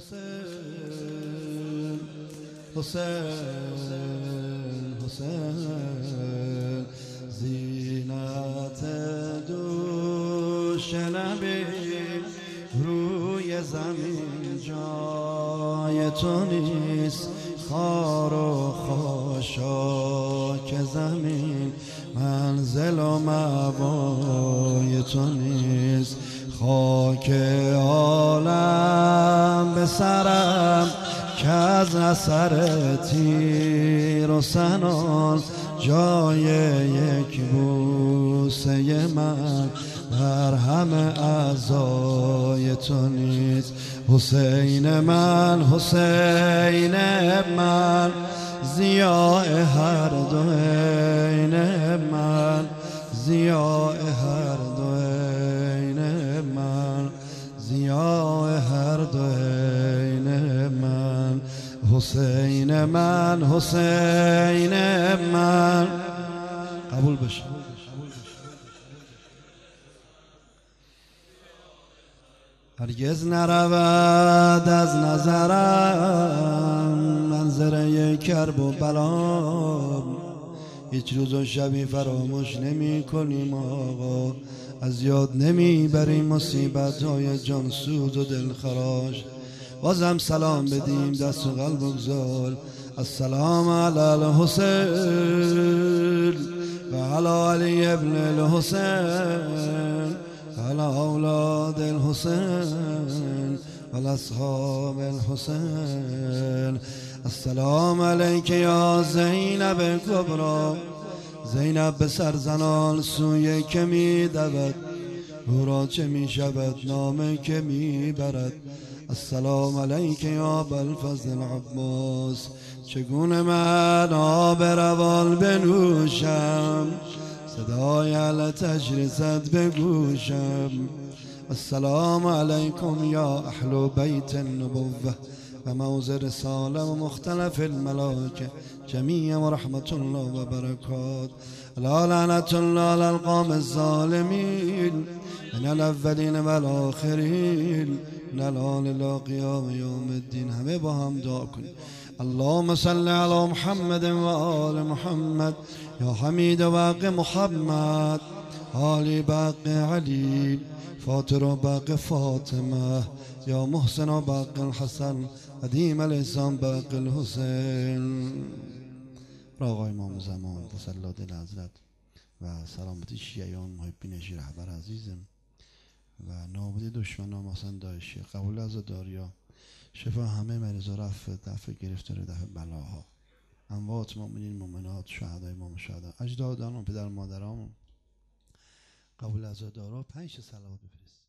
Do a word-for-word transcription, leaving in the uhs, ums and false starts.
حسین حسین حسین زینت دوش نبی روی زمین جای تو نیست، خار و خاشاک زمین منزل و مأوای تو نیست. خاک عالم به سرم که از اثر تیر و سنان جای یک بوسه من بر همه اعضای تو نیست. حسین من حسین من ضیاء هر دو عین من، ضیاء هر دو عین من، ضیاء هر دو عین من. حسین من حسین من قبول بشه. هرگز نرود از نظرم منظره کرب و بلام، هیچ روز و شبی فراموش نمی کنیم آقا، از یاد نمی بریم مصیبت های جانسوز و دلخراش. بازم سلام بدیم دست و قلب بگذار. السلام علی الحسین و علی علی ابن الحسین على اولاد الحسین و اصحاب الحسین. السلام علیک یا زینب کبرا، زینب به سرزنان سوی که می دود، او را چه می شود نامه که می برد. السلام علیک یا ابوالفضل العباس، چگونه من آب روان بنوشم، صدای التجرست به گوشم. السلام علیکم یا اهل بیت النبوه و موضع رساله و مختلف الملائکه جمیعا و رحمت الله و برکات. لا لعنت الله علی القوم الظالمین من الاولین و الاخرین من الان الی قیام یوم الدین. همه با هم دعا کنیم. اللهم صل علی محمد و آل محمد یا حمید و باقی محمد، آل باقی علی، فاطر و باقی فاطمه، یا محسن و باقی الحسن، قدیم الاحسان باقی الحسین. را آقای امام زمان تسلی دل حضرت و سلامتی شیعیان محبین شیر رهبر عزیزم و نابودی دشمنان مثلا داعشی، قبول عزاداریا، شفا همه مریضا، رفع دفع گرفتار دفع بلاها، اموات مؤمنین مؤمنات، شهدای امام شهدا، اجدادان و پدر مادرامون، قبول عزادارا. پنج صلوات بفرست.